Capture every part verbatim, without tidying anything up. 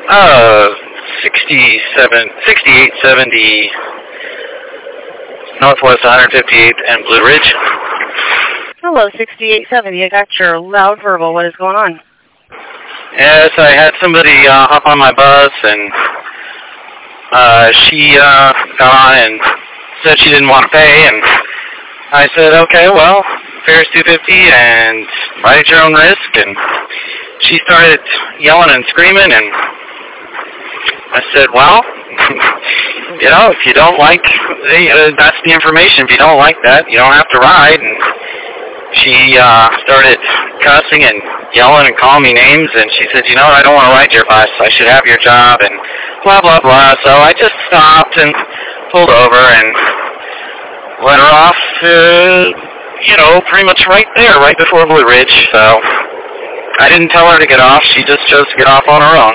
Uh, sixty-seven, sixty-eight seventy Northwest one hundred fifty-eighth and Blue Ridge. Hello, sixty-eight seventy. I got your loud verbal. What is going on? Yes, I had somebody uh, hop on my bus, and uh, she uh, got on and said she didn't want to pay, and I said, okay, well, fare's two fifty, and ride at your own risk, and she started yelling and screaming, and I said, well, you know, if you don't like, uh, that's the information. If you don't like that, you don't have to ride. And she uh, started cussing and yelling and calling me names, and she said, you know, I don't want to ride your bus. I should have your job, and blah, blah, blah. So I just stopped and pulled over and let her off, uh, you know, pretty much right there, right before Blue Ridge. So I didn't tell her to get off. She just chose to get off on her own.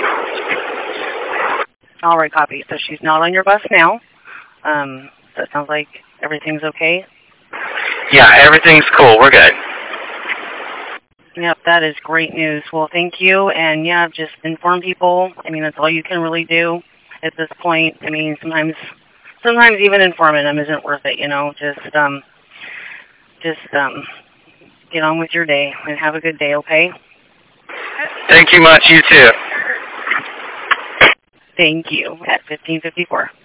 All right, copy. So she's not on your bus now. Um, so it sounds like everything's okay. Yeah, everything's cool. We're good. Yep, that is great news. Well, thank you. And, yeah, just inform people. I mean, that's all you can really do at this point. I mean, sometimes sometimes even informing them isn't worth it, you know. Just, um, just um, get on with your day and have a good day, okay? Thank you much. You too. Thank you. At fifteen fifty-four.